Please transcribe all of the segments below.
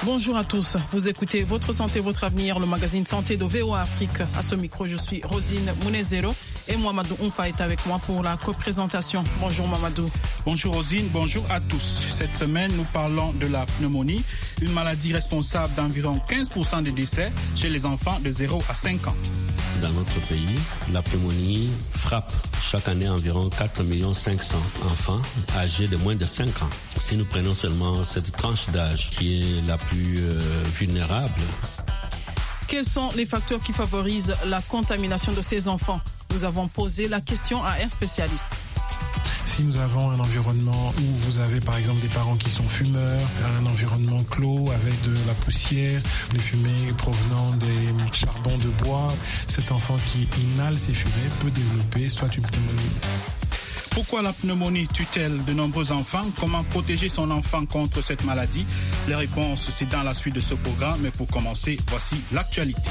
Bonjour à tous, vous écoutez Votre Santé, Votre Avenir, le magazine Santé de VOA Afrique. À ce micro, je suis Rosine Mounezero et Mamadou Onfa est avec moi pour la co-présentation. Bonjour Mamadou. Bonjour Rosine, bonjour à tous. Cette semaine, nous parlons de la pneumonie, une maladie responsable d'environ 15% des décès chez les enfants de 0 à 5 ans. Dans notre pays, la pneumonie frappe chaque année environ 4,5 millions enfants âgés de moins de 5 ans. Si nous prenons seulement cette tranche d'âge qui est la plus vulnérable. Quels sont les facteurs qui favorisent la contamination de ces enfants? Nous avons posé la question à un spécialiste. Si nous avons un environnement où vous avez par exemple des parents qui sont fumeurs, un environnement clos avec de la poussière, des fumées provenant des charbons de bois, cet enfant qui inhale ces fumées peut développer soit une pneumonie. Pourquoi la pneumonie tue-t-elle de nombreux enfants? Comment protéger son enfant contre cette maladie? Les réponses, c'est dans la suite de ce programme. Mais pour commencer, voici l'actualité.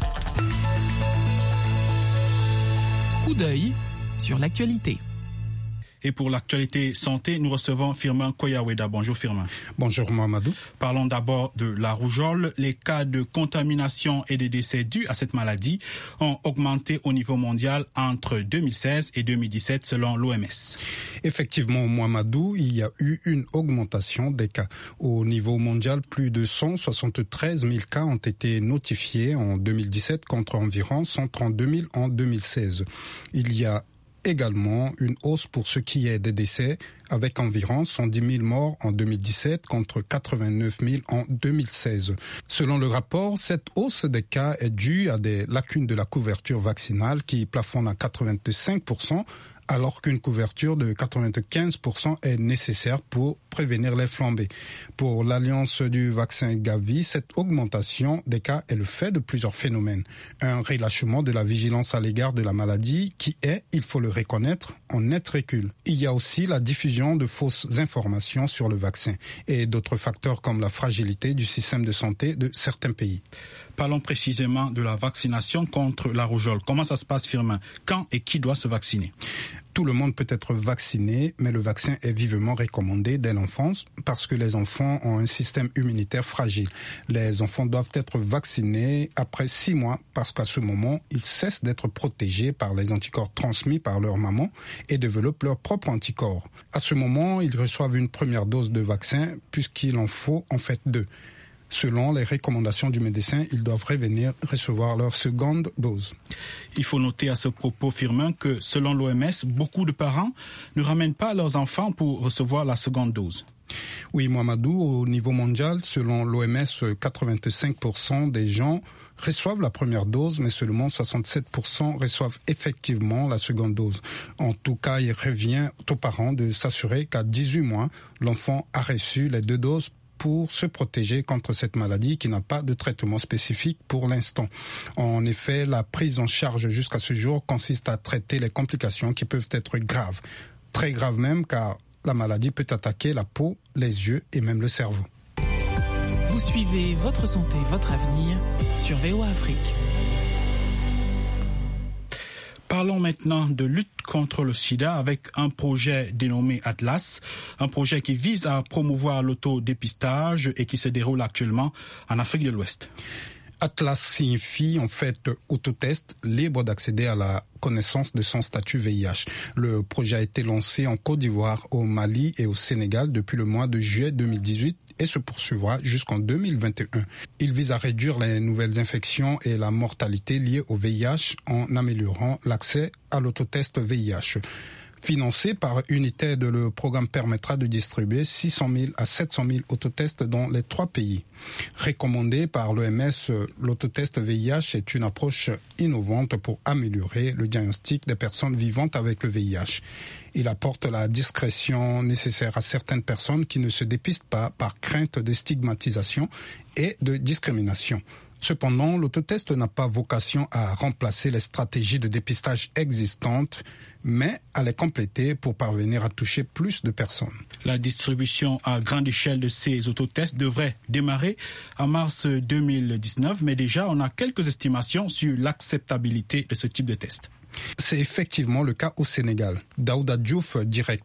Coup d'œil sur l'actualité. Et pour l'actualité santé, nous recevons Firmin Koyaweda. Bonjour Firmin. Bonjour Mamadou. Parlons d'abord de la rougeole. Les cas de contamination et de décès dus à cette maladie ont augmenté au niveau mondial entre 2016 et 2017 selon l'OMS. Effectivement, Mamadou, il y a eu une augmentation des cas. Au niveau mondial, plus de 173 000 cas ont été notifiés en 2017 contre environ 132 000 en 2016. Il y a également une hausse pour ce qui est des décès, avec environ 110 000 morts en 2017 contre 89 000 en 2016. Selon le rapport, cette hausse des cas est due à des lacunes de la couverture vaccinale qui plafonnent à 85%, alors qu'une couverture de 95% est nécessaire pour prévenir les flambées. Pour l'Alliance du vaccin Gavi, cette augmentation des cas est le fait de plusieurs phénomènes. Un relâchement de la vigilance à l'égard de la maladie qui est, il faut le reconnaître, en net recul. Il y a aussi la diffusion de fausses informations sur le vaccin et d'autres facteurs comme la fragilité du système de santé de certains pays. Parlons précisément de la vaccination contre la rougeole. Comment ça se passe, Firmin? Quand et qui doit se vacciner? Tout le monde peut être vacciné, mais le vaccin est vivement recommandé dès l'enfance parce que les enfants ont un système immunitaire fragile. Les enfants doivent être vaccinés après 6 mois parce qu'à ce moment, ils cessent d'être protégés par les anticorps transmis par leur maman et développent leurs propres anticorps. À ce moment, ils reçoivent une première dose de vaccin puisqu'il en faut en fait 2. Selon les recommandations du médecin, ils doivent revenir recevoir leur seconde dose. Il faut noter à ce propos, Firmin, que selon l'OMS, beaucoup de parents ne ramènent pas leurs enfants pour recevoir la seconde dose. Oui, Mamadou, au niveau mondial, selon l'OMS, 85% des gens reçoivent la première dose, mais seulement 67% reçoivent effectivement la seconde dose. En tout cas, il revient aux parents de s'assurer qu'à 18 mois, l'enfant a reçu les 2 doses pour se protéger contre cette maladie qui n'a pas de traitement spécifique pour l'instant. En effet, la prise en charge jusqu'à ce jour consiste à traiter les complications qui peuvent être graves. Très graves même, car la maladie peut attaquer la peau, les yeux et même le cerveau. Vous suivez Votre Santé, Votre Avenir sur VOA Afrique. Parlons maintenant de lutte contre le sida avec un projet dénommé Atlas, un projet qui vise à promouvoir l'autodépistage et qui se déroule actuellement en Afrique de l'Ouest. Atlas signifie en fait autotest libre d'accéder à la connaissance de son statut VIH. Le projet a été lancé en Côte d'Ivoire, au Mali et au Sénégal depuis le mois de juillet 2018 et se poursuivra jusqu'en 2021. Il vise à réduire les nouvelles infections et la mortalité liée au VIH en améliorant l'accès à l'autotest VIH. Financé par United, le programme permettra de distribuer 600 000 à 700 000 autotests dans les 3 pays. Recommandé par l'OMS, l'autotest VIH est une approche innovante pour améliorer le diagnostic des personnes vivantes avec le VIH. Il apporte la discrétion nécessaire à certaines personnes qui ne se dépistent pas par crainte de stigmatisation et de discrimination. Cependant, l'autotest n'a pas vocation à remplacer les stratégies de dépistage existantes, mais à les compléter pour parvenir à toucher plus de personnes. La distribution à grande échelle de ces autotests devrait démarrer en mars 2019, mais déjà on a quelques estimations sur l'acceptabilité de ce type de test. C'est effectivement le cas au Sénégal. Daouda Diouf, directeur